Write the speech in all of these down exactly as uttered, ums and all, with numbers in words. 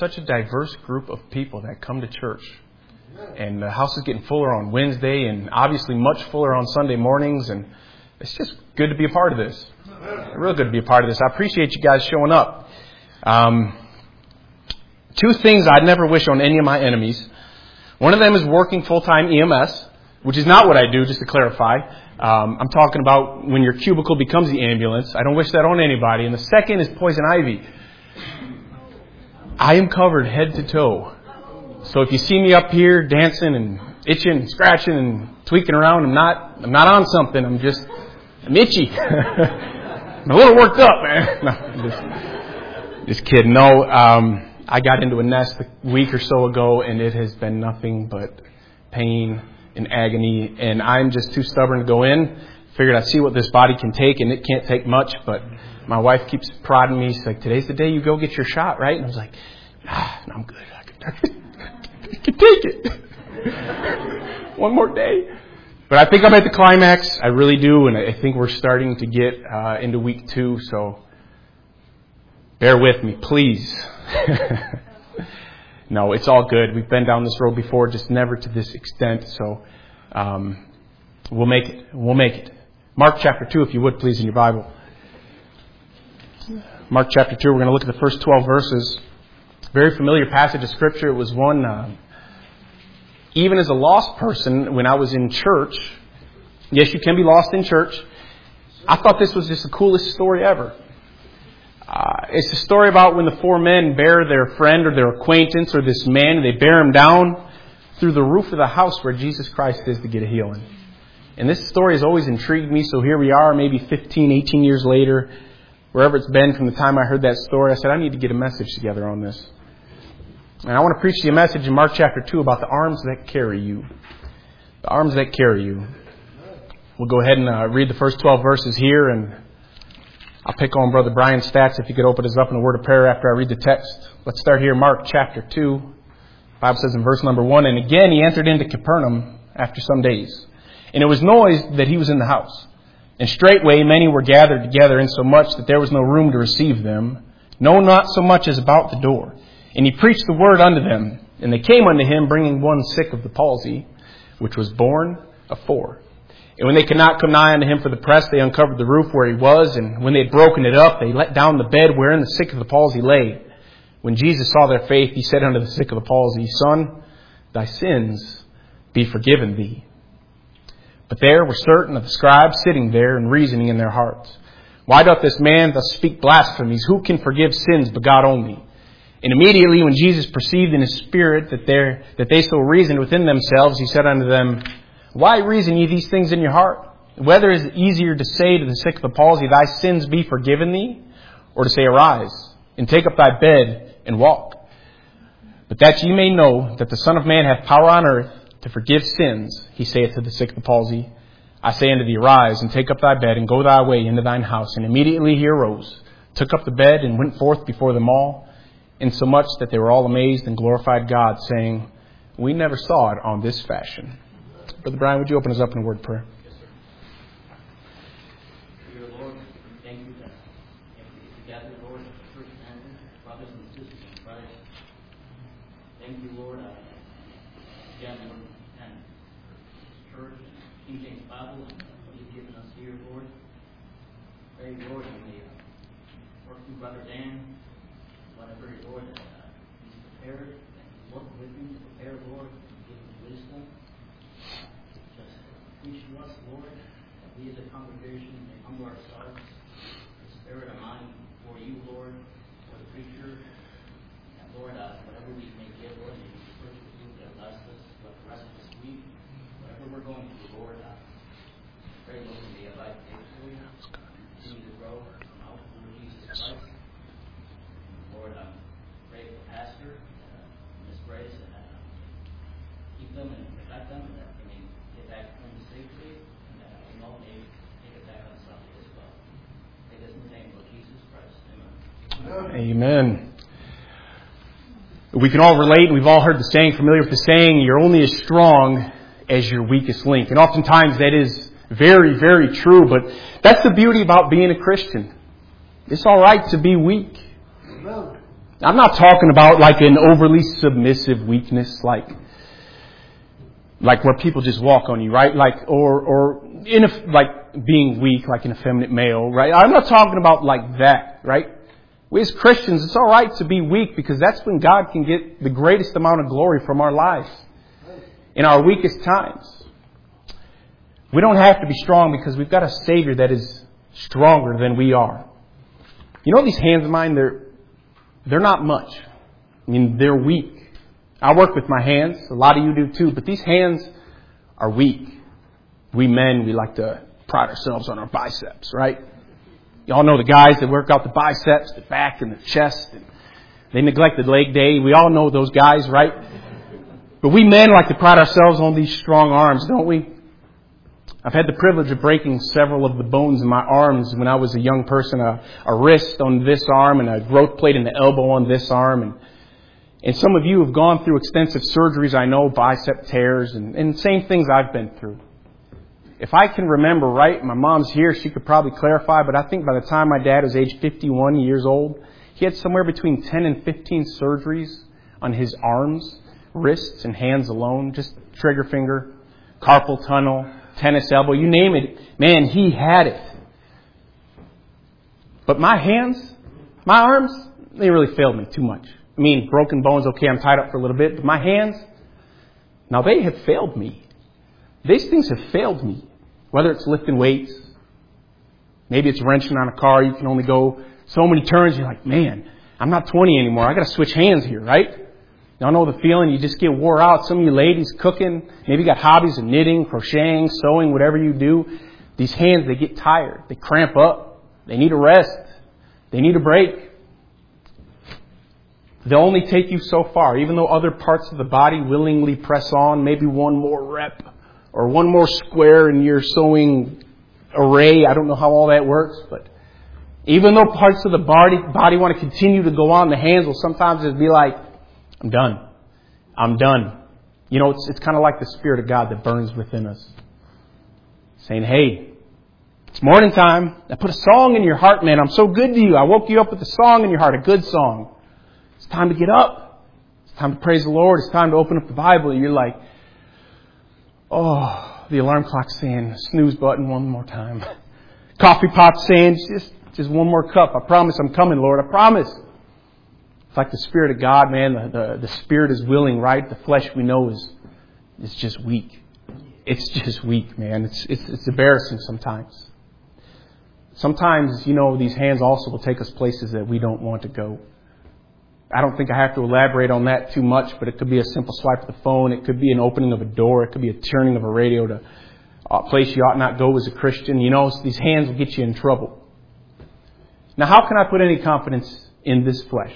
such a diverse group of people that come to church. And the house is getting fuller on Wednesday and obviously much fuller on Sunday mornings. And it's just good to be a part of this. Real good to be a part of this. I appreciate you guys showing up. Um, two things I'd never wish on any of my enemies. One of them is working full-time E M S, which is not what I do, just to clarify. Um, I'm talking about when your cubicle becomes the ambulance. I don't wish that on anybody. And the second is poison ivy. I am covered head to toe. So if you see me up here dancing and itching and scratching and tweaking around, I'm not I'm not on something. I'm just I'm itchy. I'm a little worked up, man. No, just, just kidding. No, um, I got into a nest a week or so ago, and it has been nothing but pain and agony. And I'm just too stubborn to go in. Figured I'd see what this body can take, and it can't take much. But my wife keeps prodding me. She's like, "Today's the day you go get your shot, right?" And I was like, "Ah, no, I'm good. I can, I can, I can take it. One more day." But I think I'm at the climax. I really do. And I think we're starting to get uh, into week two. So bear with me, please. No, it's all good. We've been down this road before, just never to this extent. So um, we'll make it. We'll make it. Mark chapter two, if you would, please, in your Bible. Mark chapter two, we're going to look at the first twelve verses. Very familiar passage of Scripture. It was one... Uh, Even as a lost person, when I was in church, yes, you can be lost in church. I thought this was just the coolest story ever. Uh, it's a story about when the four men bear their friend or their acquaintance or this man, and they bear him down through the roof of the house where Jesus Christ is to get a healing. And this story has always intrigued me, so here we are, maybe fifteen, eighteen years later, wherever it's been from the time I heard that story. I said, I need to get a message together on this. And I want to preach you a message in Mark chapter two about the arms that carry you. The arms that carry you. We'll go ahead and uh, read the first twelve verses here, and I'll pick on Brother Brian's stats if you could open us up in a word of prayer after I read the text. Let's start here, Mark chapter two. The Bible says in verse number one, "And again he entered into Capernaum after some days. And it was noised that he was in the house. And straightway many were gathered together, insomuch that there was no room to receive them, no, not so much as about the door. And he preached the word unto them. And they came unto him, bringing one sick of the palsy, which was born of four. And when they could not come nigh unto him for the press, they uncovered the roof where he was. And when they had broken it up, they let down the bed wherein the sick of the palsy lay. When Jesus saw their faith, he said unto the sick of the palsy, Son, thy sins be forgiven thee. But there were certain of the scribes sitting there and reasoning in their hearts, Why doth this man thus speak blasphemies? Who can forgive sins but God only? And immediately when Jesus perceived in his spirit that, that they so reasoned within themselves, he said unto them, Why reason ye these things in your heart? Whether is it easier to say to the sick of the palsy, Thy sins be forgiven thee? Or to say, Arise, and take up thy bed, and walk. But that ye may know that the Son of Man hath power on earth to forgive sins, he saith to the sick of the palsy, I say unto thee, Arise, and take up thy bed, and go thy way into thine house. And immediately he arose, took up the bed, and went forth before them all, insomuch that they were all amazed and glorified God, saying, We never saw it on this fashion. Brother Brian, would you open us up in a word of prayer? Yes, sir. Dear Lord, thank you that if you gather, Lord, church family, brothers and sisters in Christ. Thank you, Lord, uh, again, Lord, and church and King James Bible and what you've given us here, Lord. Pray, Lord, you may uh, work through Brother Dan. Whatever, Lord, that uh, he's prepared, that you work with him to prepare, Lord, and give him wisdom. Just preach to us, Lord, that we as a congregation may humble ourselves, the spirit of mind for you, Lord, for the preacher. And Lord, uh, whatever we may give, Lord, may we search with you to bless us throughout the rest of this week. Whatever we're going through, Lord, uh, pray, Lord, we may abide faithfully, continue to grow from out Lord Jesus Christ. Lord, um, pray for the pastor, uh, Miss Grace, and uh, keep them and protect them, and that they may get back home safely, and that uh, we all may take it back on Sunday as well. Take this in the name of Jesus Christ. Amen. Amen. We can all relate, and we've all heard the saying, familiar with the saying, you're only as strong as your weakest link. And oftentimes that is very, very true, but that's the beauty about being a Christian. It's all right to be weak. I'm not talking about like an overly submissive weakness, like like where people just walk on you, right? Like or or in a, like being weak, like an effeminate male, right? I'm not talking about like that, right? We as Christians, it's all right to be weak because that's when God can get the greatest amount of glory from our lives in our weakest times. We don't have to be strong because we've got a Savior that is stronger than we are. You know, these hands of mine, they're they're not much. I mean, they're weak. I work with my hands. A lot of you do too. But these hands are weak. We men, we like to pride ourselves on our biceps, right? Y'all know the guys that work out the biceps, the back, and the chest. And they neglect the leg day. We all know those guys, right? But we men like to pride ourselves on these strong arms, don't we? I've had the privilege of breaking several of the bones in my arms when I was a young person. A, a wrist on this arm and a growth plate in the elbow on this arm. And, and some of you have gone through extensive surgeries, I know, bicep tears and, and same things I've been through. If I can remember right, my mom's here, she could probably clarify, but I think by the time my dad was age fifty-one years old, he had somewhere between ten and fifteen surgeries on his arms, wrists, and hands alone. Just trigger finger, carpal tunnel, tennis elbow, you name it. Man, he had it. But my hands, my arms, they really failed me too much. I mean, broken bones, okay, I'm tied up for a little bit, but my hands, now they have failed me. These things have failed me. Whether it's lifting weights, maybe it's wrenching on a car, you can only go so many turns. You're like, man, I'm not twenty anymore. I got to switch hands here, right? Y'all know the feeling. You just get wore out. Some of you ladies cooking, maybe you got hobbies of knitting, crocheting, sewing, whatever you do. These hands, they get tired. They cramp up. They need a rest. They need a break. They'll only take you so far. Even though other parts of the body willingly press on, maybe one more rep or one more square in your sewing array. I don't know how all that works, but even though parts of the body, body want to continue to go on, the hands will sometimes just be like, I'm done. I'm done. You know, it's, it's kind of like the Spirit of God that burns within us. Saying, hey, it's morning time. I put a song in your heart, man. I'm so good to you. I woke you up with a song in your heart, a good song. It's time to get up. It's time to praise the Lord. It's time to open up the Bible. You're like, oh, the alarm clock's saying snooze button one more time. Coffee pot saying just, just one more cup. I promise I'm coming, Lord. I promise. It's like the Spirit of God, man. The, the, the Spirit is willing, right? The flesh we know is is just weak. It's just weak, man. It's, it's, it's embarrassing sometimes. Sometimes, you know, these hands also will take us places that we don't want to go. I don't think I have to elaborate on that too much, but it could be a simple swipe of the phone. It could be an opening of a door. It could be a turning of a radio to a place you ought not go as a Christian. You know, these hands will get you in trouble. Now, how can I put any confidence in this flesh?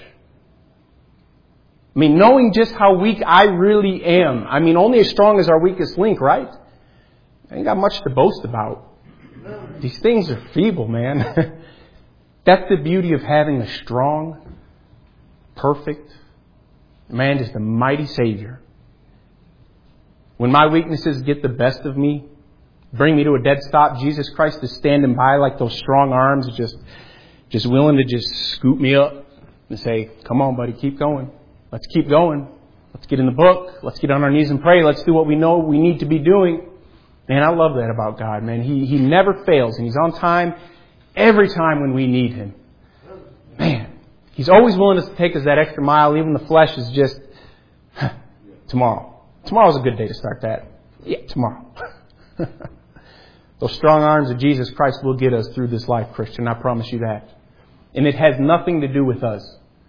I mean, knowing just how weak I really am. I mean, only as strong as our weakest link, right? I ain't got much to boast about. These things are feeble, man. That's the beauty of having a strong, perfect, man, just a mighty Savior. When my weaknesses get the best of me, bring me to a dead stop, Jesus Christ is standing by like those strong arms, just, just willing to just scoop me up and say, come on, buddy, keep going. Let's keep going. Let's get in the book. Let's get on our knees and pray. Let's do what we know we need to be doing. Man, I love that about God, man. He, he never fails, and He's on time every time when we need Him. Man, He's always willing to take us that extra mile. Even the flesh is just, huh, tomorrow. Tomorrow's a good day to start that. Yeah, tomorrow. Those strong arms of Jesus Christ will get us through this life, Christian. I promise you that. And it has nothing to do with us.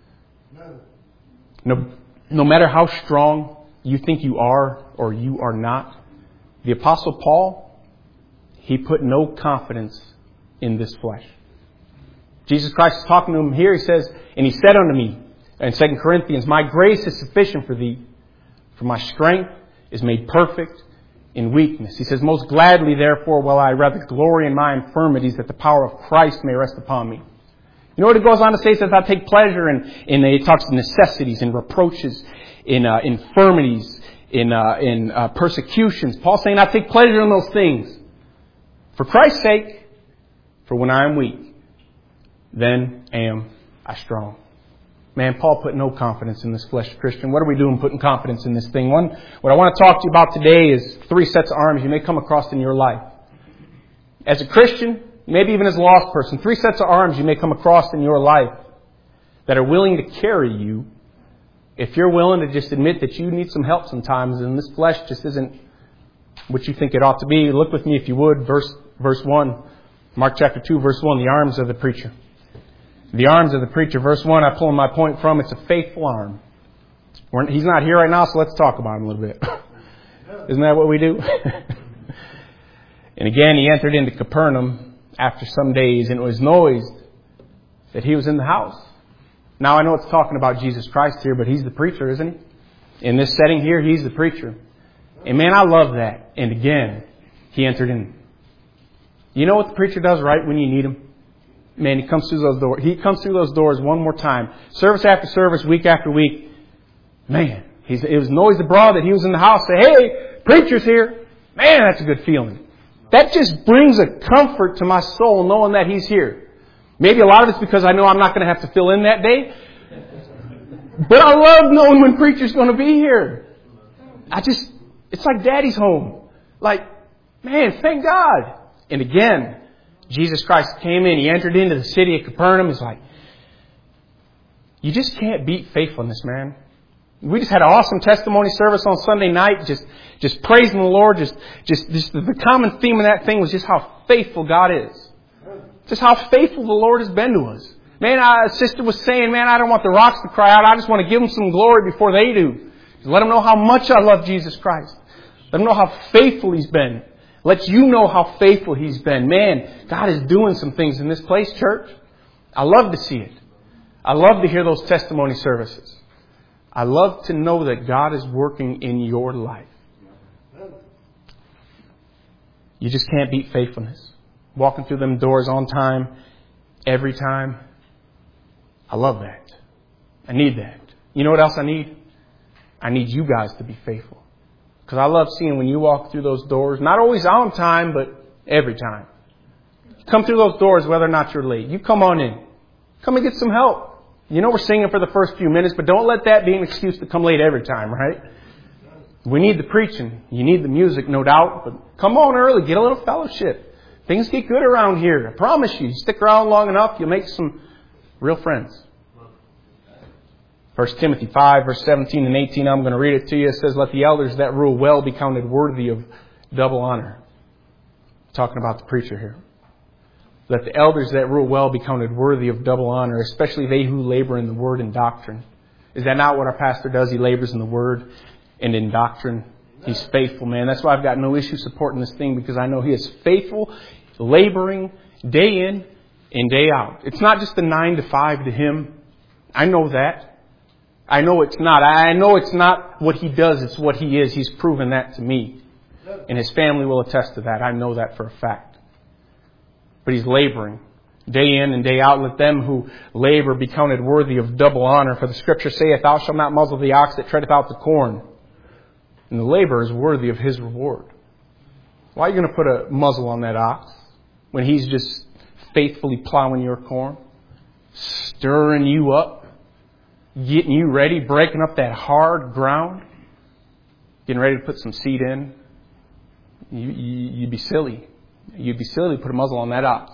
No, no matter how strong you think you are or you are not, the Apostle Paul, he put no confidence in this flesh. Jesus Christ is talking to him here. He says, and he said unto me in Second Corinthians, my grace is sufficient for thee, for my strength is made perfect in weakness. He says, most gladly, therefore, will I rather glory in my infirmities, that the power of Christ may rest upon me. You know what it goes on to say? It says, I take pleasure in, in it talks of necessities, in reproaches, in uh, infirmities, in, uh, in uh, persecutions. Paul's saying, I take pleasure in those things. For Christ's sake, for when I am weak, then am I strong. Man, Paul put no confidence in this flesh, Christian. What are we doing putting confidence in this thing? One, what I want to talk to you about today is three sets of arms you may come across in your life. As a Christian, maybe even as a lost person, three sets of arms you may come across in your life that are willing to carry you if you're willing to just admit that you need some help sometimes and this flesh just isn't what you think it ought to be. Look with me, if you would, verse verse one. Mark chapter two, verse one, the arms of the preacher. The arms of the preacher. Verse one, I pull my point from, it's a faithful arm. We're, he's not here right now, so let's talk about him a little bit. Isn't that what we do? And again, he entered into Capernaum after some days, and it was noised that he was in the house. Now, I know it's talking about Jesus Christ here, but he's the preacher, isn't he? In this setting here, he's the preacher. And man, I love that. And again, he entered in. You know what the preacher does right when you need him? Man, he comes through those doors. He comes through those doors one more time. Service after service, week after week. Man, he's, it was noised abroad that he was in the house. Say, hey, preacher's here. Man, that's a good feeling. That just brings a comfort to my soul knowing that he's here. Maybe a lot of it's because I know I'm not going to have to fill in that day. But I love knowing when preacher's going to be here. I just, it's like daddy's home. Like, man, thank God. And again, Jesus Christ came in. He entered into the city of Capernaum. He's like, you just can't beat faithfulness, man. We just had an awesome testimony service on Sunday night. Just, just praising the Lord. Just, just, just the common theme of that thing was just how faithful God is. Just how faithful the Lord has been to us. Man, a sister was saying, man, I don't want the rocks to cry out. I just want to give them some glory before they do. Just let them know how much I love Jesus Christ. Let them know how faithful He's been. Let you know how faithful He's been. Man, God is doing some things in this place, church. I love to see it. I love to hear those testimony services. I love to know that God is working in your life. You just can't beat faithfulness. Walking through them doors on time, every time. I love that. I need that. You know what else I need? I need you guys to be faithful. Because I love seeing when you walk through those doors, not always on time, but every time. Come through those doors whether or not you're late. You come on in. Come and get some help. You know we're singing for the first few minutes, but don't let that be an excuse to come late every time, right? We need the preaching. You need the music, no doubt. But come on early. Get a little fellowship. Things get good around here. I promise you. You stick around long enough, you'll make some real friends. First Timothy five, verse seventeen and eighteen, I'm going to read it to you. It says, let the elders that rule well be counted worthy of double honor. Talking about the preacher here. Let the elders that rule well be counted worthy of double honor, especially they who labor in the word and doctrine. Is that not what our pastor does? He labors in the word and in doctrine. He's faithful, man. That's why I've got no issue supporting this thing, because I know he is faithful, laboring day in and day out. It's not just the nine to five to him. I know that. I know it's not. I know it's not what he does. It's what he is. He's proven that to me. And his family will attest to that. I know that for a fact. But he's laboring day in and day out. Let them who labor be counted worthy of double honor. For the Scripture saith, thou shalt not muzzle the ox that treadeth out the corn. And the laborer is worthy of his reward. Why are you going to put a muzzle on that ox when he's just faithfully plowing your corn? Stirring you up. Getting you ready. Breaking up that hard ground. Getting ready to put some seed in. You, you, you'd be silly. You'd be silly to put a muzzle on that ox.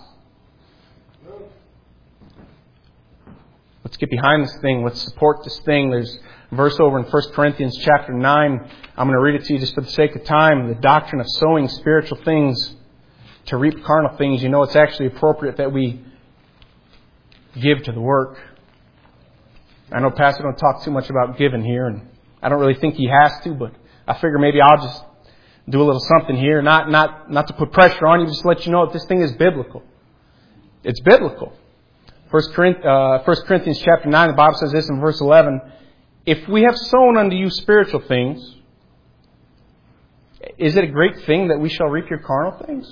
Let's get behind this thing. Let's support this thing. There's a verse over in First Corinthians chapter nine. I'm going to read it to you just for the sake of time. The doctrine of sowing spiritual things to reap carnal things. You know, it's actually appropriate that we give to the work. I know Pastor don't talk too much about giving here, and I don't really think he has to, but I figure maybe I'll just do a little something here. Not not not to put pressure on you, just to let you know that this thing is biblical. It's biblical. First Corinthians chapter nine, the Bible says this in verse eleven. If we have sown unto you spiritual things, is it a great thing that we shall reap your carnal things?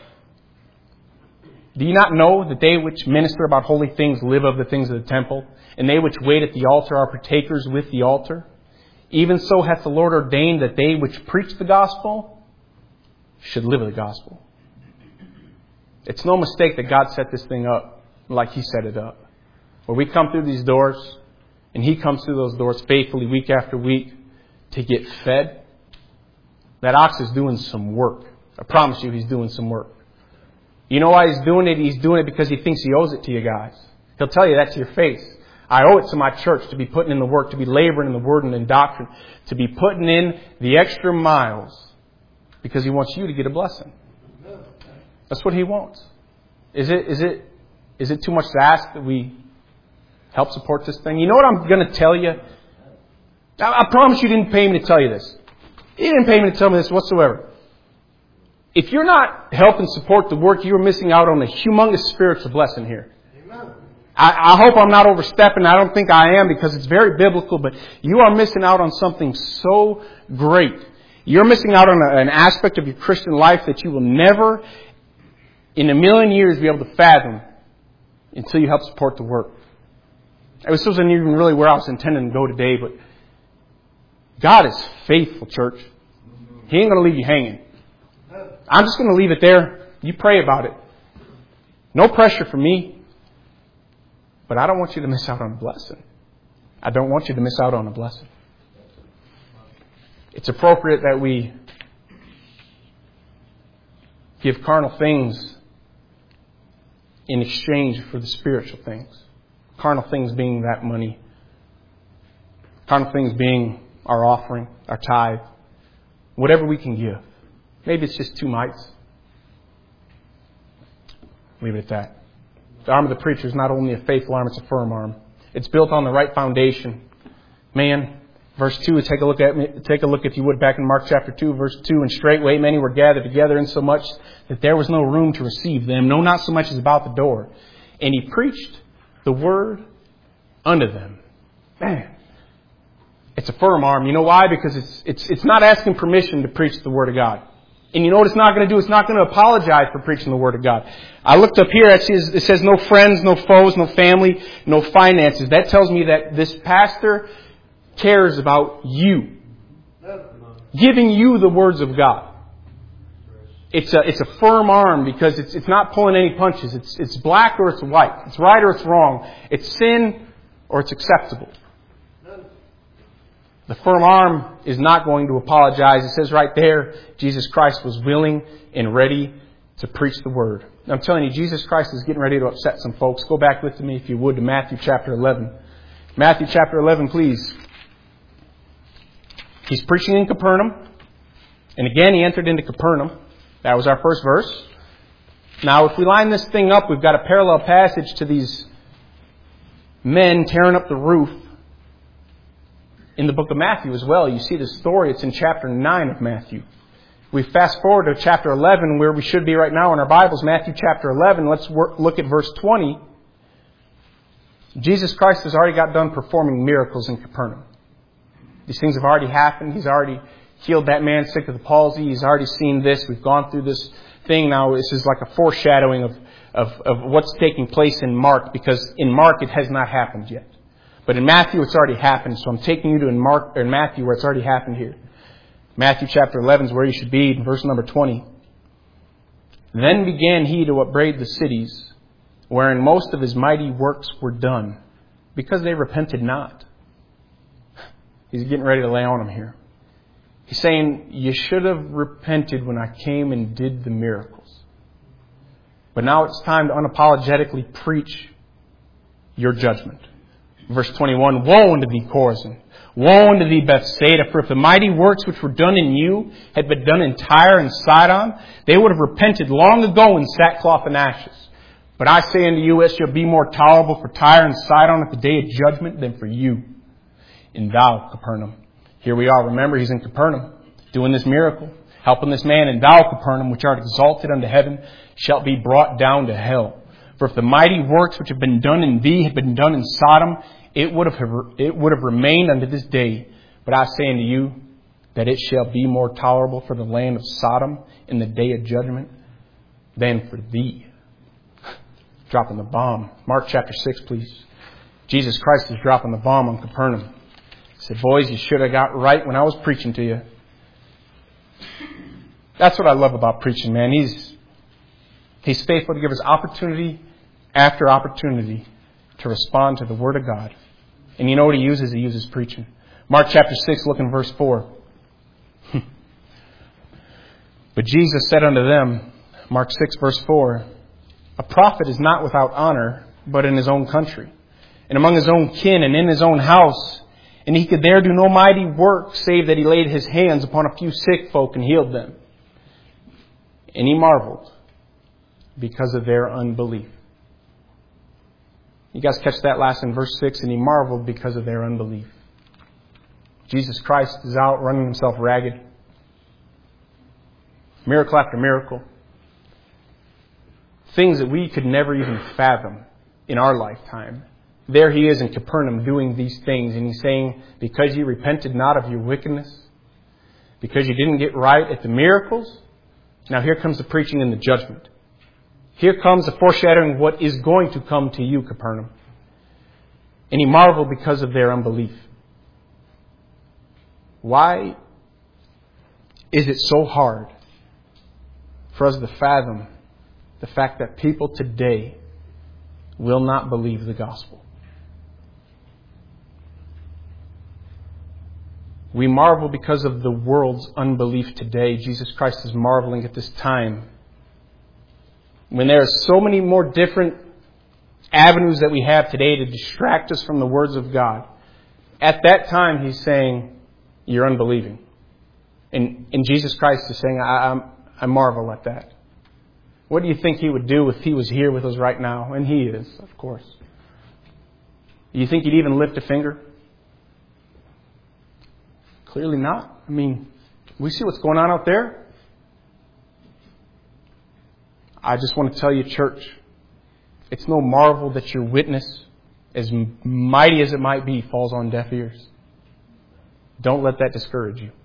Do you not know that they which minister about holy things live of the things of the temple, and they which wait at the altar are partakers with the altar? Even so hath the Lord ordained that they which preach the gospel should live of the gospel. It's no mistake that God set this thing up like He set it up. Where we come through these doors, and he comes through those doors faithfully week after week to get fed, that ox is doing some work. I promise you he's doing some work. You know why he's doing it? He's doing it because he thinks he owes it to you guys. He'll tell you that to your face. I owe it to my church to be putting in the work, to be laboring in the word and in doctrine, to be putting in the extra miles because he wants you to get a blessing. That's what he wants. Is it, is it, is it too much to ask that we help support this thing? You know what I'm going to tell you? I, I promise you didn't pay me to tell you this. You didn't pay me to tell me this whatsoever. If you're not helping support the work, you're missing out on a humongous spiritual blessing here. Amen. I, I hope I'm not overstepping. I don't think I am because it's very biblical, but you are missing out on something so great. You're missing out on a, an aspect of your Christian life that you will never, in a million years, be able to fathom until you help support the work. This wasn't even really where I was intending to go today, but God is faithful, church. He ain't going to leave you hanging. I'm just going to leave it there. You pray about it. No pressure from me. But I don't want you to miss out on a blessing. I don't want you to miss out on a blessing. It's appropriate that we give carnal things in exchange for the spiritual things. Carnal things being that money. Carnal things being our offering, our tithe. Whatever we can give. Maybe it's just two mites. Leave it at that. The arm of the preacher is not only a faithful arm, it's a firm arm. It's built on the right foundation. Man, verse two, take a look at me, take a look if you would back in Mark chapter two, verse two. And straightway many were gathered together, insomuch that there was no room to receive them, no, not so much as about the door. And he preached the word unto them. Man, it's a firm arm. You know why? Because it's it's it's not asking permission to preach the word of God. And you know what it's not going to do? It's not going to apologize for preaching the Word of God. I looked up here. It says, it says no friends, no foes, no family, no finances. That tells me that this pastor cares about you. Giving you the words of God. It's a, it's a firm arm because it's, it's not pulling any punches. It's, it's black or it's white. It's right or it's wrong. It's sin or it's acceptable. The firm arm is not going to apologize. It says right there, Jesus Christ was willing and ready to preach the word. I'm telling you, Jesus Christ is getting ready to upset some folks. Go back with me, if you would, to Matthew chapter eleven. Matthew chapter eleven, please. He's preaching in Capernaum. And again, he entered into Capernaum. That was our first verse. Now, if we line this thing up, we've got a parallel passage to these men tearing up the roof. In the book of Matthew as well, you see the story. It's in chapter nine of Matthew. We fast forward to chapter eleven, where we should be right now in our Bibles. Matthew chapter eleven. Let's work, look at verse twenty. Jesus Christ has already got done performing miracles in Capernaum. These things have already happened. He's already healed that man sick of the palsy. He's already seen this. We've gone through this thing now. This is like a foreshadowing of, of, of what's taking place in Mark, because in Mark it has not happened yet. But in Matthew, it's already happened. So I'm taking you to in Mark or in Matthew where it's already happened here. Matthew chapter eleven is where you should be, in verse number twenty. Then began he to upbraid the cities, wherein most of his mighty works were done, because they repented not. He's getting ready to lay on them here. He's saying, you should have repented when I came and did the miracles. But now it's time to unapologetically preach your judgment. Verse twenty-one, woe unto thee, Chorazin! Woe unto thee, Bethsaida! For if the mighty works which were done in you had been done in Tyre and Sidon, they would have repented long ago in sackcloth and ashes. But I say unto you, it shall be more tolerable for Tyre and Sidon at the day of judgment than for you. And thou, Capernaum. Here we are. Remember, he's in Capernaum, doing this miracle, helping this man. And thou, Capernaum, which art exalted unto heaven, shalt be brought down to hell. For if the mighty works which have been done in thee had been done in Sodom, it would have it would have remained unto this day. But I say unto you that it shall be more tolerable for the land of Sodom in the day of judgment than for thee. Dropping the bomb. Mark chapter six, please. Jesus Christ is dropping the bomb on Capernaum. He said, boys, you should have got right when I was preaching to you. That's what I love about preaching, man. He's He's faithful to give us opportunity after opportunity to respond to the Word of God. And you know what he uses? He uses preaching. Mark chapter six, look in verse four. But Jesus said unto them, Mark six, verse four, a prophet is not without honor, but in his own country, and among his own kin, and in his own house. And he could there do no mighty work, save that he laid his hands upon a few sick folk and healed them. And he marveled because of their unbelief. You guys catch that last in verse six? And he marveled because of their unbelief. Jesus Christ is out running himself ragged. Miracle after miracle. Things that we could never even fathom in our lifetime. There he is in Capernaum doing these things. And he's saying, because you repented not of your wickedness, because you didn't get right at the miracles, now here comes the preaching and the judgment. Here comes the foreshadowing of what is going to come to you, Capernaum. And he marveled because of their unbelief. Why is it so hard for us to fathom the fact that people today will not believe the gospel? We marvel because of the world's unbelief today. Jesus Christ is marveling at this time when there are so many more different avenues that we have today to distract us from the words of God. At that time, he's saying, you're unbelieving. And, and Jesus Christ is saying, I, I, I marvel at that. What do you think he would do if he was here with us right now? And he is, of course. Do you think he'd even lift a finger? Clearly not. I mean, we see what's going on out there. I just want to tell you, church, it's no marvel that your witness, as mighty as it might be, falls on deaf ears. Don't let that discourage you.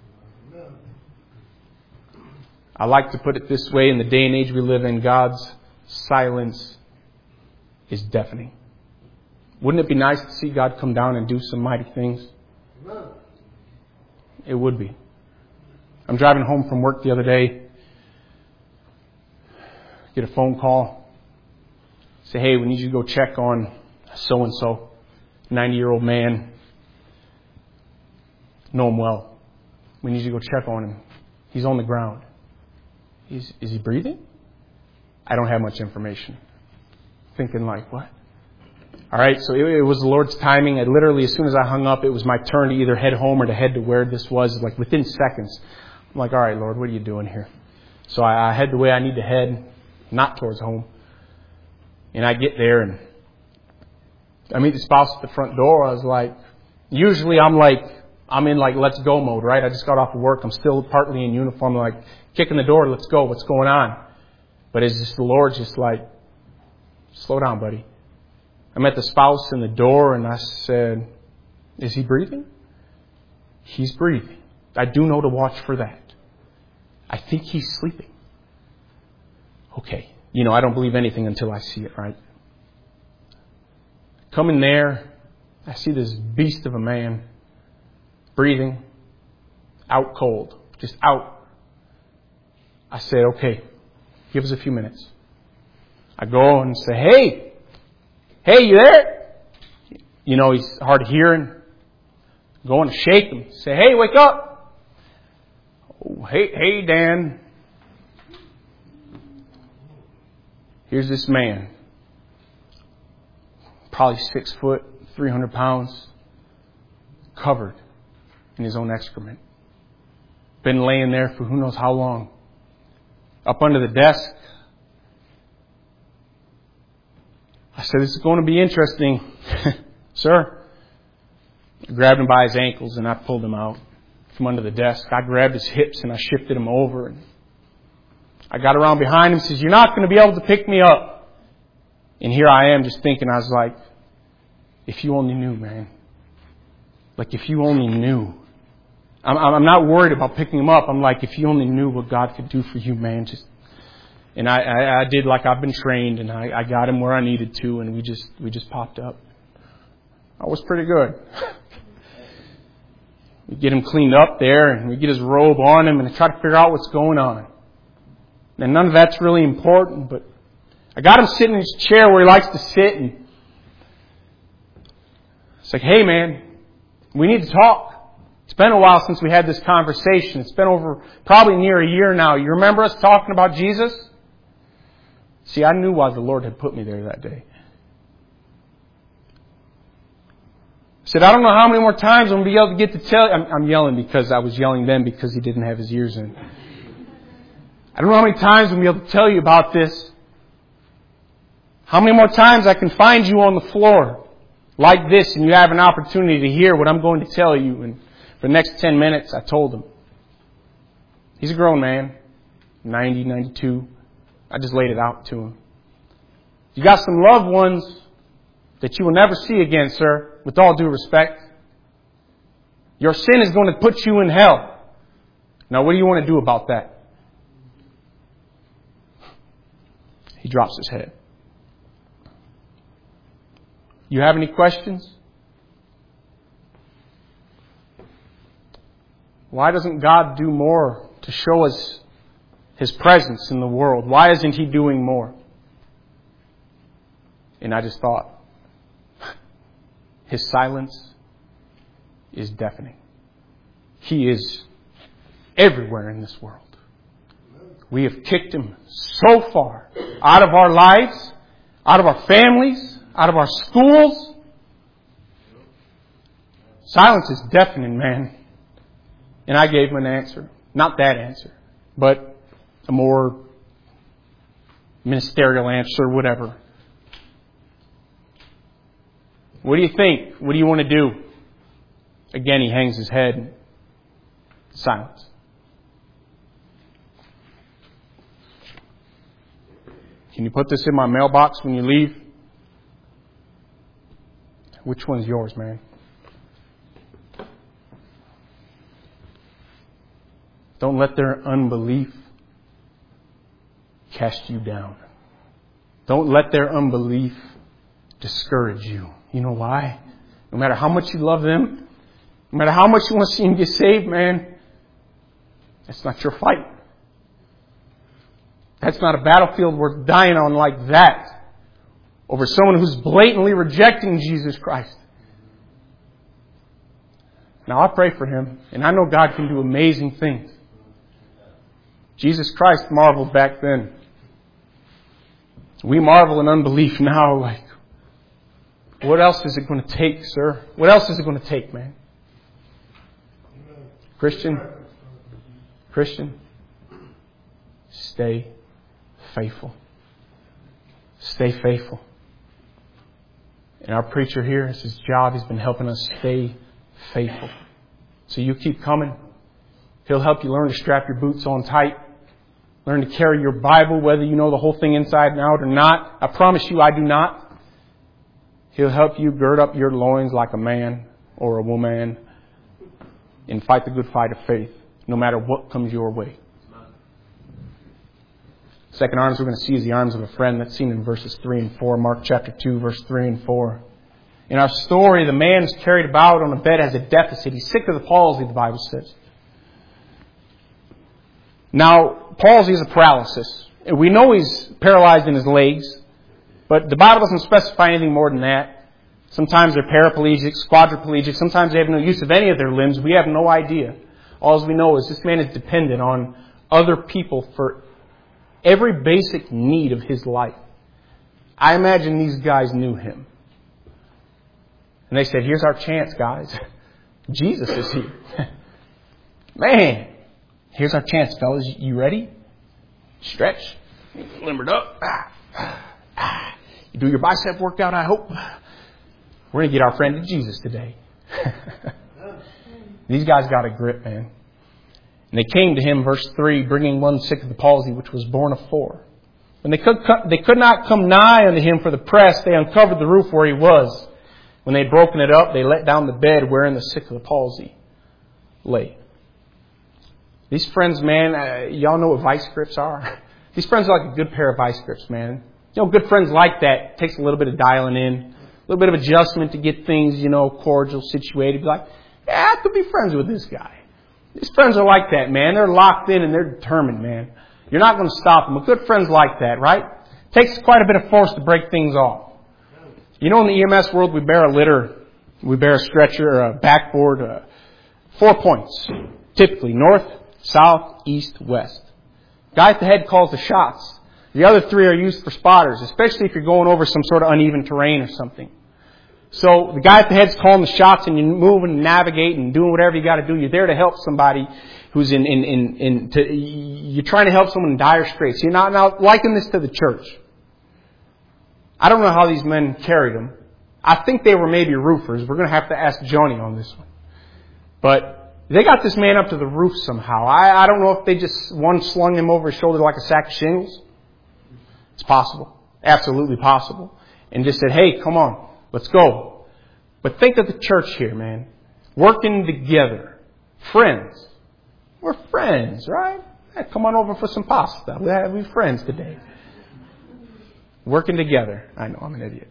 I like to put it this way, in the day and age we live in, God's silence is deafening. Wouldn't it be nice to see God come down and do some mighty things? It would be. I'm driving home from work the other day. Get a phone call. Say, hey, we need you to go check on so-and-so, ninety-year-old man. Know him well. We need you to go check on him. He's on the ground. Is, is he breathing? I don't have much information. Thinking like, what? All right, so it, it was the Lord's timing. I literally, as soon as I hung up, it was my turn to either head home or to head to where this was, like within seconds. I'm like, all right, Lord, what are you doing here? So I, I head the way I need to head, not towards home. And I get there and I meet the spouse at the front door. I was like, usually I'm like, I'm in like let's go mode, right? I just got off of work. I'm still partly in uniform, like kicking the door, let's go, what's going on? But it's just the Lord just like, slow down, buddy. I met the spouse in the door and I said, is he breathing? He's breathing. I do know to watch for that. I think he's sleeping. Okay. You know, I don't believe anything until I see it, right? Come in there. I see this beast of a man breathing, out cold, just out. I said, okay, give us a few minutes. I go and say, hey, hey, you there? You know, he's hard of hearing. Go and shake him. Say, hey, wake up. Oh, hey, hey, Dan. Here's this man. Probably six foot, three hundred pounds. Covered in his own excrement. Been laying there for who knows how long. Up under the desk. I said, this is going to be interesting. Sir. I grabbed him by his ankles and I pulled him out from under the desk. I grabbed his hips and I shifted him over. And I got around behind him and says, you're not going to be able to pick me up. And here I am just thinking, I was like, if you only knew, man. Like, if you only knew. I'm, I'm not worried about picking him up. I'm like, if you only knew what God could do for you, man. Just, and I, I, I did like I've been trained, and I, I got him where I needed to, and we just we just popped up. I was pretty good. We get him cleaned up there, and we get his robe on him, and I try to figure out what's going on. And none of that's really important, but I got him sitting in his chair where he likes to sit, and It's like, hey man, we need to talk. It's been a while since we had this conversation. It's been over probably near a year now. You remember us talking about Jesus? See, I knew why the Lord had put me there that day. I said, I don't know how many more times I'm going to be able to get to tell you. I'm, I'm yelling because I was yelling then because he didn't have his ears in. I don't know how many times I'm going to be able to tell you about this. How many more times I can find you on the floor like this and you have an opportunity to hear what I'm going to tell you. And for the next ten minutes, I told him. He's a grown man, ninety, ninety-two. I just laid it out to him. You got some loved ones that you will never see again, sir, with all due respect. Your sin is going to put you in hell. Now, what do you want to do about that? He drops his head. You have any questions? Why doesn't God do more to show us His presence in the world? Why isn't He doing more? And I just thought, His silence is deafening. He is everywhere in this world. We have kicked Him so far out of our lives, out of our families, out of our schools. Silence is deafening, man. And I gave him an answer. Not that answer, but a more ministerial answer, whatever. What do you think? What do you want to do? Again, he hangs his head. Silence. Can you put this in my mailbox when you leave? Which one's yours, man? Don't let their unbelief cast you down. Don't let their unbelief discourage you. You know why? No matter how much you love them, no matter how much you want to see them get saved, man, that's not your fight. That's not a battlefield worth dying on like that over someone who's blatantly rejecting Jesus Christ. Now, I pray for him, and I know God can do amazing things. Jesus Christ marveled back then. We marvel in unbelief now, like, what else is it going to take, sir? What else is it going to take, man? Christian, Christian, stay faithful. Stay faithful. And our preacher here, it's his job. He's been helping us stay faithful. So you keep coming. He'll help you learn to strap your boots on tight. Learn to carry your Bible, whether you know the whole thing inside and out or not. I promise you I do not. He'll help you gird up your loins like a man or a woman and fight the good fight of faith, no matter what comes your way. Second arms we're going to see is the arms of a friend. That's seen in verses three and four. Mark chapter two, verse three and four. In our story, the man is carried about on a bed as a deficit. He's sick of the palsy, the Bible says. Now, palsy is a paralysis. We know he's paralyzed in his legs, but the Bible doesn't specify anything more than that. Sometimes they're paraplegic, quadriplegic. Sometimes they have no use of any of their limbs. We have no idea. All we know is this man is dependent on other people for every basic need of his life. I imagine these guys knew him. And they said, here's our chance, guys. Jesus is here. Man, here's our chance, fellas. You ready? Stretch. Limbered up. You do your bicep workout, I hope. We're going to get our friend to Jesus today. These guys got a grip, man. And they came to him, verse three, bringing one sick of the palsy, which was born of four. When they could, they could not come nigh unto him for the press, they uncovered the roof where he was. When they had broken it up, they let down the bed wherein the sick of the palsy lay. These friends, man, uh, y'all know what vice grips are? These friends are like a good pair of vice grips, man. You know, good friends like that. Takes a little bit of dialing in, a little bit of adjustment to get things, you know, cordial, situated. Be like, yeah, I could be friends with this guy. These friends are like that, man. They're locked in and they're determined, man. You're not going to stop them. But good friends like that, right? Takes quite a bit of force to break things off. You know, in the E M S world, we bear a litter We bear a stretcher or a backboard, uh, four points, typically north, south, east, west. Guy at the head calls the shots. The other three are used for spotters, especially if you're going over some sort of uneven terrain or something. So the guy at the head's calling the shots, and you're moving and navigating and doing whatever you got to do. You're there to help somebody who's in, in, in, in to, you're trying to help someone in dire straits. You're not now liken this to the church. I don't know how these men carried them. I think they were maybe roofers. We're going to have to ask Johnny on this one. But they got this man up to the roof somehow. I, I don't know if they just, one slung him over his shoulder like a sack of shingles. It's possible. Absolutely possible. And just said, hey, come on, let's go. But think of the church here, man. Working together. Friends. We're friends, right? Hey, come on over for some pasta. We're we're friends today. Working together. I know, I'm an idiot.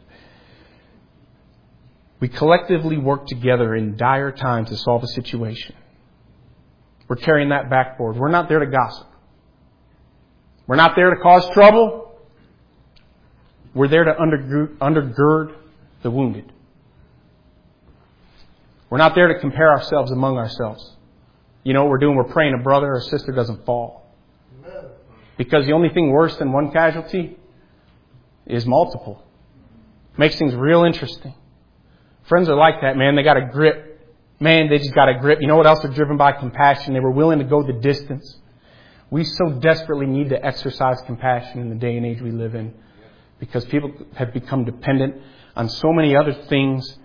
We collectively work together in dire times to solve a situation. We're carrying that backboard. We're not there to gossip. We're not there to cause trouble. We're there to undergird, undergird the wounded. We're not there to compare ourselves among ourselves. You know what we're doing? We're praying a brother or sister doesn't fall. Because the only thing worse than one casualty is multiple. Makes things real interesting. Friends are like that, man. They got a grip. Man, they just got a grip. You know what else? They're driven by compassion. They were willing to go the distance. We so desperately need to exercise compassion in the day and age we live in. Because people have become dependent on so many other things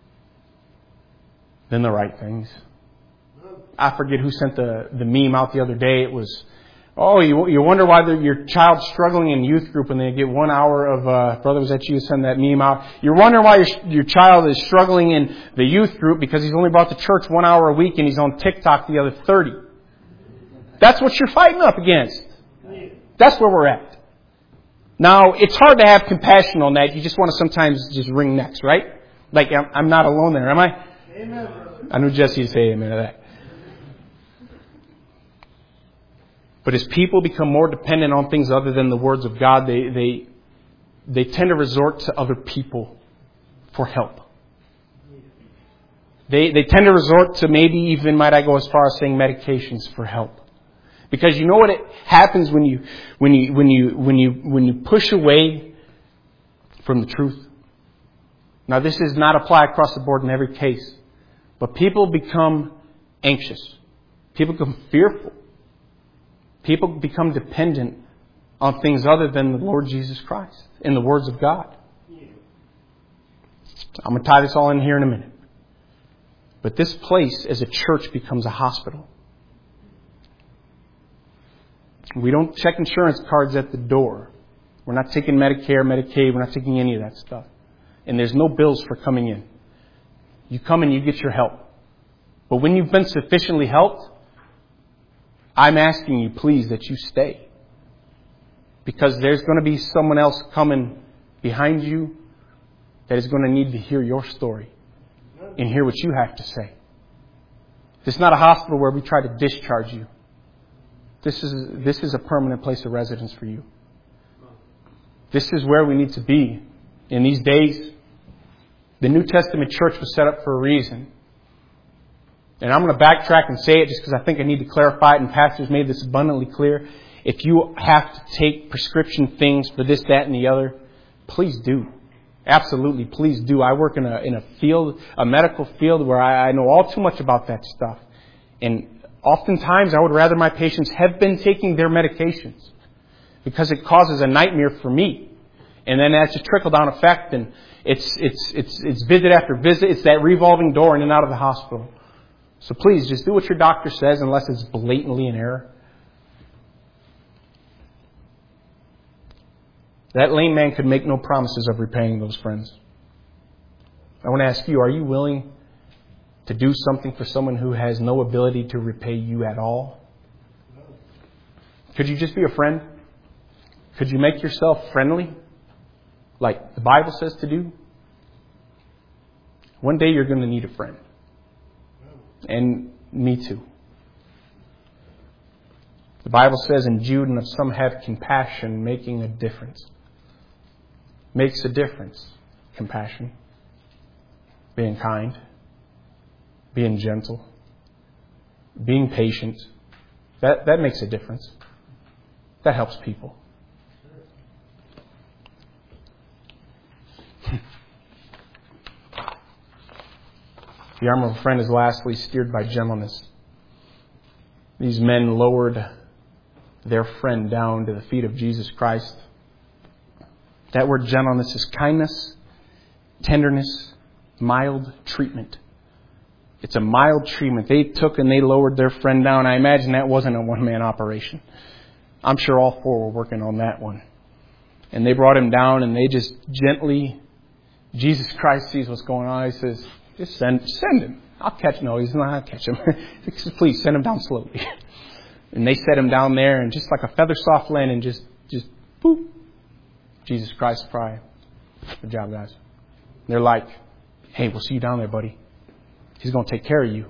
than the right things. I forget who sent the, the meme out the other day. It was, oh, you you wonder why the, your child's struggling in youth group and they get one hour of, uh, brother, was that you who sent that meme out? You're wondering why your, your child is struggling in the youth group because he's only brought to church one hour a week and he's on TikTok the other thirty. That's what you're fighting up against. That's where we're at. Now, it's hard to have compassion on that. You just want to sometimes just wring necks, right? Like, I'm, I'm not alone there, am I? Amen. I knew Jesse would say amen to that. But as people become more dependent on things other than the words of God, they they they tend to resort to other people for help. They they tend to resort to maybe even, might I go as far as saying, medications for help. Because you know what it happens when you when you when you when you when you push away from the truth. Now, this does not apply across the board in every case, but people become anxious. People become fearful. People become dependent on things other than the Lord Jesus Christ and the words of God. I'm going to tie this all in here in a minute. But this place as a church becomes a hospital. We don't check insurance cards at the door. We're not taking Medicare, Medicaid. We're not taking any of that stuff. And there's no bills for coming in. You come and you get your help. But when you've been sufficiently helped, I'm asking you, please, that you stay. Because there's going to be someone else coming behind you that is going to need to hear your story and hear what you have to say. This is not a hospital where we try to discharge you. This is, this is a permanent place of residence for you. This is where we need to be in these days. The New Testament church was set up for a reason. And I'm going to backtrack and say it just because I think I need to clarify it, and pastors made this abundantly clear. If you have to take prescription things for this, that, and the other, please do. Absolutely, please do. I work in a in a field, a medical field, where I, I know all too much about that stuff. And oftentimes I would rather my patients have been taking their medications because it causes a nightmare for me. And then that's a trickle-down effect, and it's it's it's it's visit after visit. It's that revolving door in and out of the hospital. So please, just do what your doctor says unless it's blatantly in error. That lame man could make no promises of repaying those friends. I want to ask you, are you willing to do something for someone who has no ability to repay you at all? Could you just be a friend? Could you make yourself friendly, like the Bible says to do? One day you're going to need a friend. And me too. The Bible says in Jude, and if some have compassion, making a difference. Makes a difference. Compassion. being kind, being gentle, being patient. That, that makes a difference. That helps people. The arm of a friend is lastly steered by gentleness. These men lowered their friend down to the feet of Jesus Christ. That word gentleness is kindness, tenderness, mild treatment. It's a mild treatment. They took and they lowered their friend down. I imagine that wasn't a one-man operation. I'm sure all four were working on that one. And they brought him down and they just gently, Jesus Christ sees what's going on. He says, just send, send him. I'll catch. No, he's not. I'll catch him. He says, please send him down slowly. And they set him down there and just like a feather soft landing, just, just, boop. Jesus Christ cry. Good job, guys. They're like, hey, we'll see you down there, buddy. He's going to take care of you.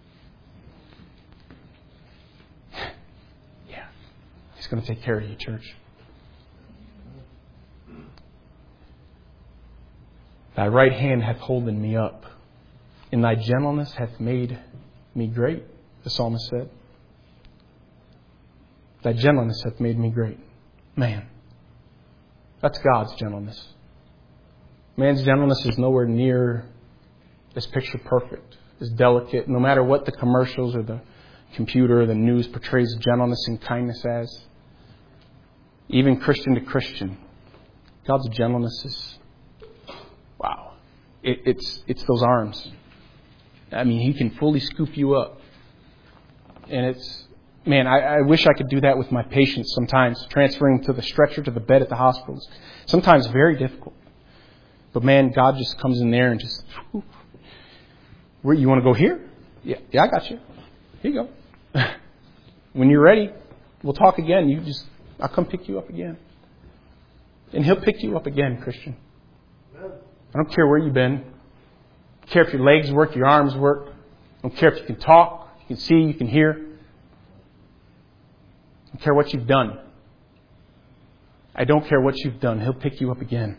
Yeah. He's going to take care of you, church. Thy right hand hath holden me up. In thy gentleness hath made me great, the psalmist said. Thy gentleness hath made me great. Man, that's God's gentleness. Man's gentleness is nowhere near as picture perfect, as delicate. No matter what the commercials or the computer or the news portrays gentleness and kindness as. Even Christian to Christian, God's gentleness is, wow. It, it's it's those arms. I mean, He can fully scoop you up. And it's, man, I, I wish I could do that with my patients sometimes, transferring them to the stretcher to the bed at the hospitals. Sometimes very difficult. But man, God just comes in there and just, whew. Where, you want to go here? Yeah, yeah, I got you. Here you go. When you're ready, we'll talk again. You just, I'll come pick you up again. And He'll pick you up again, Christian. I don't care where you've been. I don't care if your legs work, your arms work. I don't care if you can talk, you can see, you can hear. I don't care what you've done. I don't care what you've done. He'll pick you up again.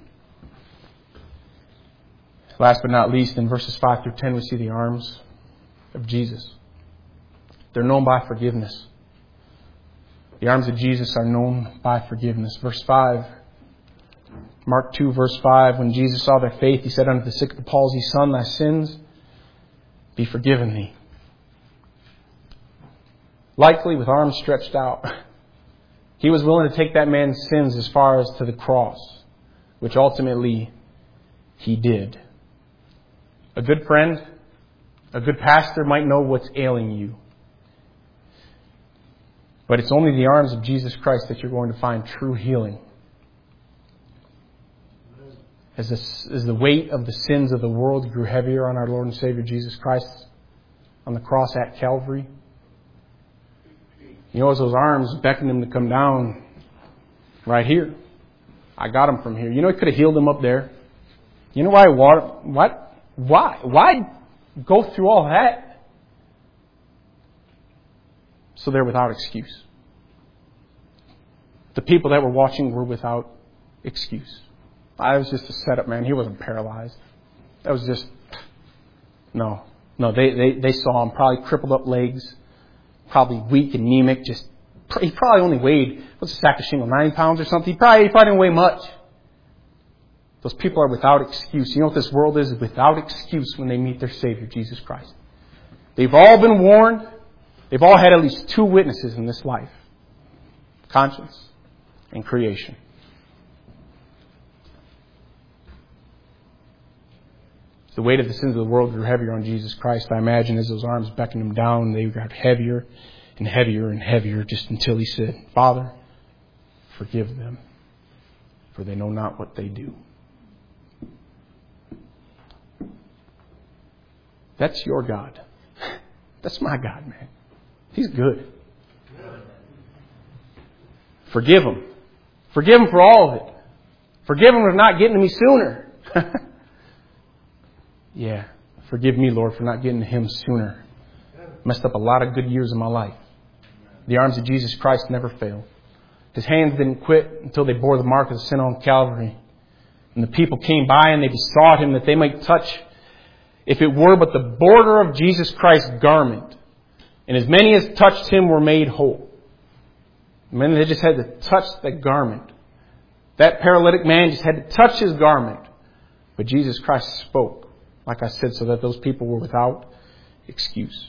Last but not least, in verses five through ten, we see the arms of Jesus. They're known by forgiveness. The arms of Jesus are known by forgiveness. Verse five, Mark two, verse five, when Jesus saw their faith, He said unto the sick of the palsy, Son, thy sins be forgiven thee. Likely with arms stretched out, He was willing to take that man's sins as far as to the cross, which ultimately He did. A good friend, a good pastor might know what's ailing you. But it's only the arms of Jesus Christ that you're going to find true healing. As the, as the weight of the sins of the world grew heavier on our Lord and Savior Jesus Christ on the cross at Calvary, you know, as those arms beckoned Him to come down right here. I got Him from here. You know, He could have healed Him up there. You know why water, what? Why? Why go through all that? So they're without excuse. The people that were watching were without excuse. I was just a setup, man. He wasn't paralyzed. That was just, no. No, they, they, they saw him, probably crippled up legs, probably weak, anemic, just, he probably only weighed, what's a sack of shingle, nine pounds or something? He probably, he probably didn't weigh much. Those people are without excuse. You know what this world is? Without excuse when they meet their Savior, Jesus Christ. They've all been warned. They've all had at least two witnesses in this life. Conscience and creation. The weight of the sins of the world grew heavier on Jesus Christ. I imagine as those arms beckoned Him down, they got heavier and heavier and heavier just until He said, Father, forgive them, for they know not what they do. That's your God. That's my God, man. He's good. Forgive Him. Forgive Him for all of it. Forgive Him for not getting to me sooner. Yeah. Forgive me, Lord, for not getting to Him sooner. Messed up a lot of good years of my life. The arms of Jesus Christ never failed. His hands didn't quit until they bore the mark of the sin on Calvary. And the people came by and they besought Him that they might touch if it were but the border of Jesus Christ's garment, and as many as touched him were made whole. I mean, they just had to touch that garment. That paralytic man just had to touch his garment. But Jesus Christ spoke, like I said, so that those people were without excuse.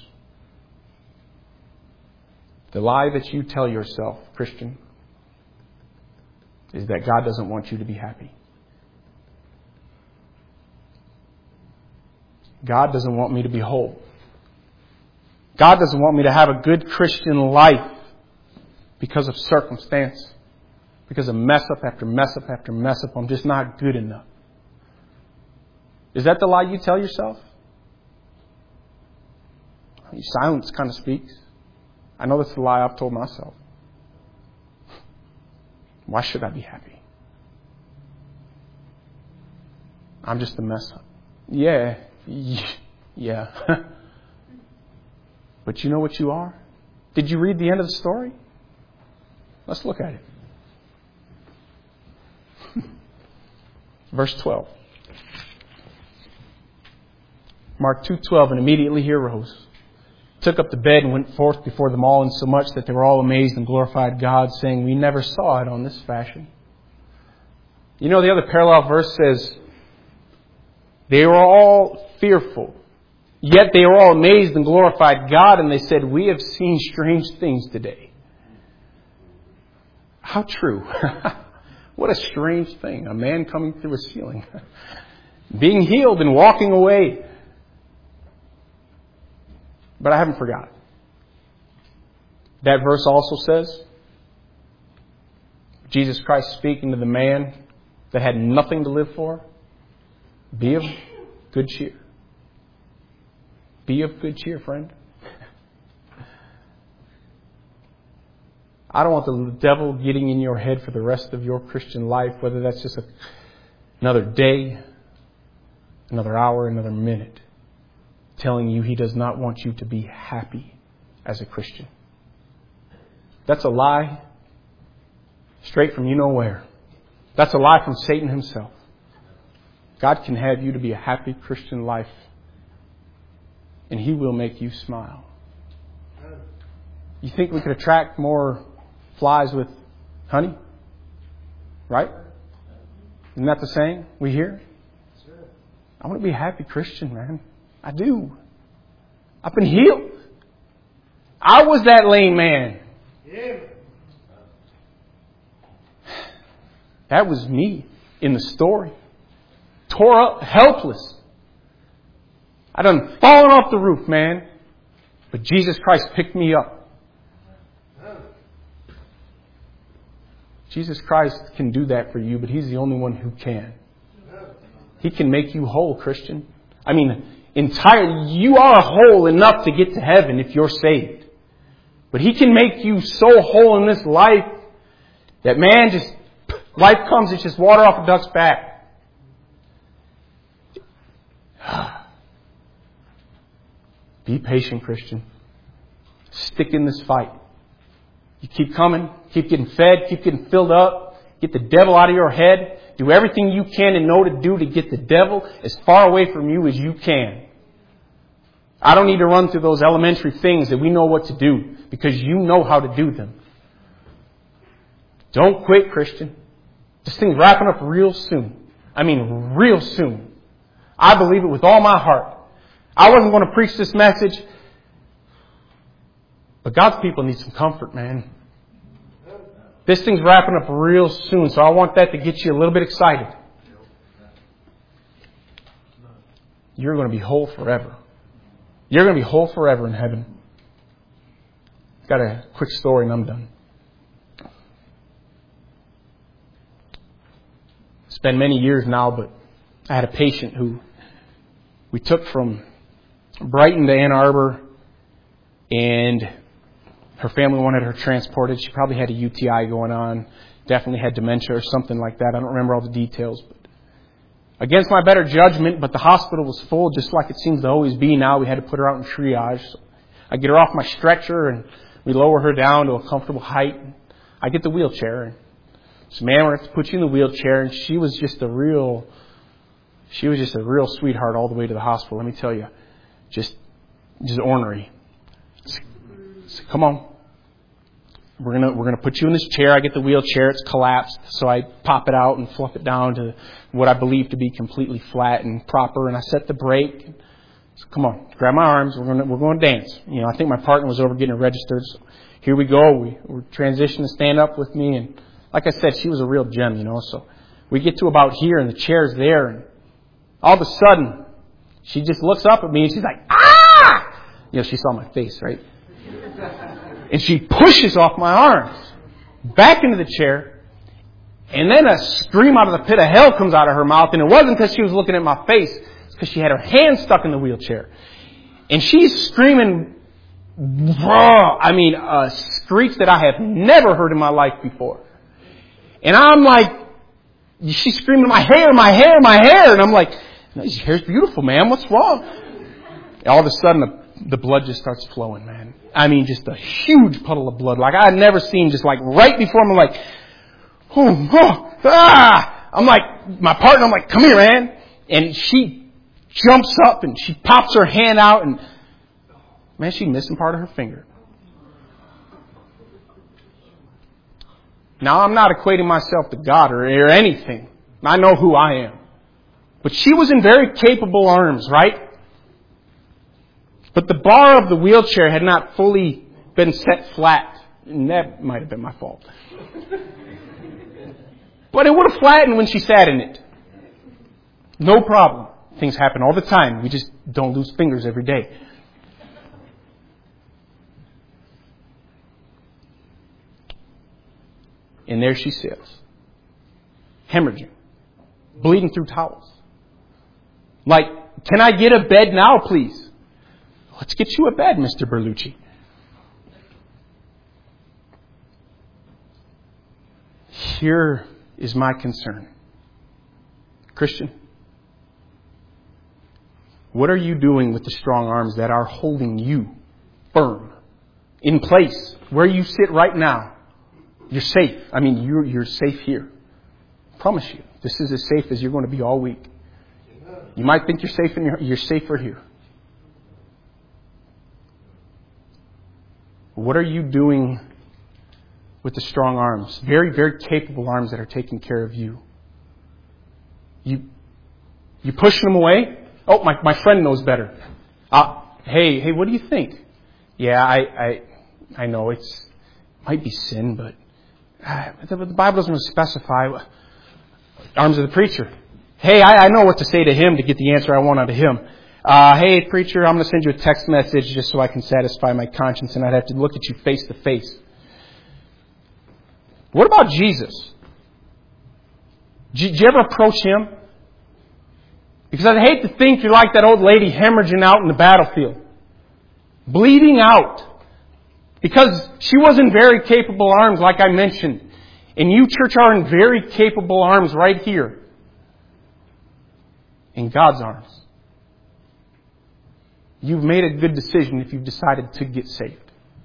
The lie that you tell yourself, Christian, is that God doesn't want you to be happy. God doesn't want me to be whole. God doesn't want me to have a good Christian life because of circumstance, because of mess up after mess up after mess up. I'm just not good enough. Is that the lie you tell yourself? Your silence kind of speaks. I know that's the lie I've told myself. Why should I be happy? I'm just a mess up. Yeah, yeah. But you know what you are? Did you read the end of the story? Let's look at it. Verse twelve. Mark two twelve, and immediately he arose, took up the bed and went forth before them all, insomuch that they were all amazed and glorified God, saying, we never saw it on this fashion. You know, the other parallel verse says, they were all fearful, yet they were all amazed and glorified God, and they said, we have seen strange things today. How true. What a strange thing. A man coming through a ceiling, being healed and walking away. But I haven't forgotten. That verse also says, Jesus Christ speaking to the man that had nothing to live for, be of good cheer. Be of good cheer, friend. I don't want the devil getting in your head for the rest of your Christian life, whether that's just a, another day, another hour, another minute, telling you he does not want you to be happy as a Christian. That's a lie straight from you know where. That's a lie from Satan himself. God can have you to be a happy Christian life, and he will make you smile. You think we could attract more flies with honey? Right? Isn't that the saying we hear? I want to be a happy Christian, man. I do. I've been healed. I was that lame man. That was me in the story. Tore up, helpless. I done fallen off the roof, man. But Jesus Christ picked me up. Jesus Christ can do that for you, but he's the only one who can. He can make you whole, Christian. I mean, entirely, you are whole enough to get to heaven if you're saved. But he can make you so whole in this life that, man, just life comes, it's just water off a duck's back. Be patient, Christian. Stick in this fight. You keep coming, keep getting fed, keep getting filled up, get the devil out of your head. Do everything you can and know to do to get the devil as far away from you as you can. I don't need to run through those elementary things that we know what to do, because you know how to do them. Don't quit, Christian. This thing's wrapping up real soon. I mean, real soon. I believe it with all my heart. I wasn't going to preach this message, but God's people need some comfort, man. This thing's wrapping up real soon, so I want that to get you a little bit excited. You're going to be whole forever. You're going to be whole forever in heaven. Got a quick story and I'm done. It's been many years now, but I had a patient who we took from Brighton to Ann Arbor, and her family wanted her transported. She probably had a U T I going on, definitely had dementia or something like that. I don't remember all the details. But against my better judgment, but the hospital was full, just like it seems to always be now. We had to put her out in triage. So I get her off my stretcher, and we lower her down to a comfortable height. I get the wheelchair. And so, man, we're going to put you in the wheelchair. And she was just a real... She was just a real sweetheart all the way to the hospital. Let me tell you, just, just ornery. So, come on. We're gonna we're gonna put you in this chair. I get the wheelchair. It's collapsed, so I pop it out and fluff it down to what I believe to be completely flat and proper. And I set the brake. So come on, grab my arms. We're gonna we're going to dance. You know, I think my partner was over getting it registered. So here we go. We we're transitioning to stand up with me, and like I said, she was a real gem. You know, so we get to about here, and the chair's there, and all of a sudden, she just looks up at me and she's like, ah! You know, she saw my face, right? And she pushes off my arms back into the chair. And then a scream out of the pit of hell comes out of her mouth. And it wasn't because she was looking at my face. It's because she had her hand stuck in the wheelchair. And she's screaming, raw, I mean, a screech that I have never heard in my life before. And I'm like, she's screaming, my hair, my hair, my hair. And I'm like, no, your hair's beautiful, man. What's wrong? And all of a sudden, the, the blood just starts flowing, man. I mean, just a huge puddle of blood. Like I had never seen, just like right before I'm like, oh, oh, ah. I'm like, my partner, I'm like, come here, man. And she jumps up and she pops her hand out and, man, she's missing part of her finger. Now, I'm not equating myself to God or, or anything. I know who I am. But she was in very capable arms, right? But the bar of the wheelchair had not fully been set flat. And that might have been my fault. But it would have flattened when she sat in it. No problem. Things happen all the time. We just don't lose fingers every day. And there she sits. Hemorrhaging. Bleeding through towels. Like, can I get a bed now, please? Let's get you a bed, Mister Berlucci. Here is my concern. Christian, what are you doing with the strong arms that are holding you firm, in place, where you sit right now? You're safe. I mean, you're, you're safe here. I promise you, this is as safe as you're going to be all week. You might think you're safe in your, you're safer here. What are you doing with the strong arms? Very, very capable arms that are taking care of you. You, you pushing them away? Oh, my, my friend knows better. Uh, hey, hey, what do you think? Yeah, I, I, I know it's, might be sin, but uh, the, the Bible doesn't specify. Arms of the preacher. Hey, I, I know what to say to him to get the answer I want out of him. Uh, hey, preacher, I'm going to send you a text message just so I can satisfy my conscience, and I'd have to look at you face to face. What about Jesus? Did you ever approach him? Because I'd hate to think you're like that old lady hemorrhaging out in the battlefield. Bleeding out. Because she was in very capable arms, like I mentioned. And you, church, are in very capable arms right here. In God's arms. You've made a good decision if you've decided to get saved.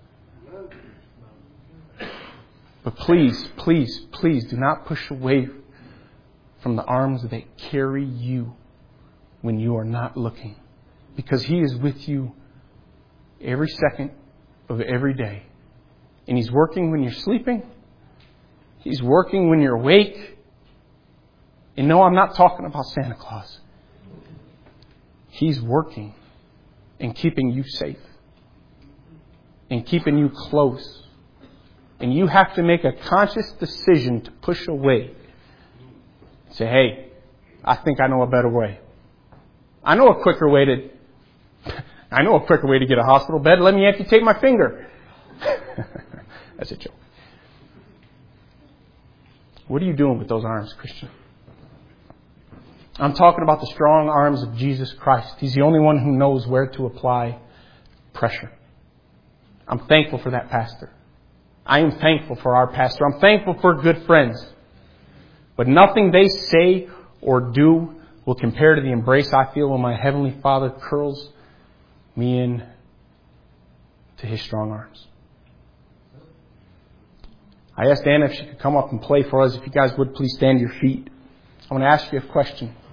But please, please, please do not push away from the arms that carry you when you are not looking. Because He is with you every second of every day. And He's working when you're sleeping. He's working when you're awake. And no, I'm not talking about Santa Claus. He's working and keeping you safe. And keeping you close. And you have to make a conscious decision to push away. Say, hey, I think I know a better way. I know a quicker way to... I know a quicker way to get a hospital bed. Let me amputate my finger. That's a joke. What are you doing with those arms, Christian? I'm talking about the strong arms of Jesus Christ. He's the only one who knows where to apply pressure. I'm thankful for that pastor. I am thankful for our pastor. I'm thankful for good friends. But nothing they say or do will compare to the embrace I feel when my Heavenly Father curls me in to His strong arms. I asked Anna if she could come up and play for us. If you guys would please stand to your feet. I want to ask you a question.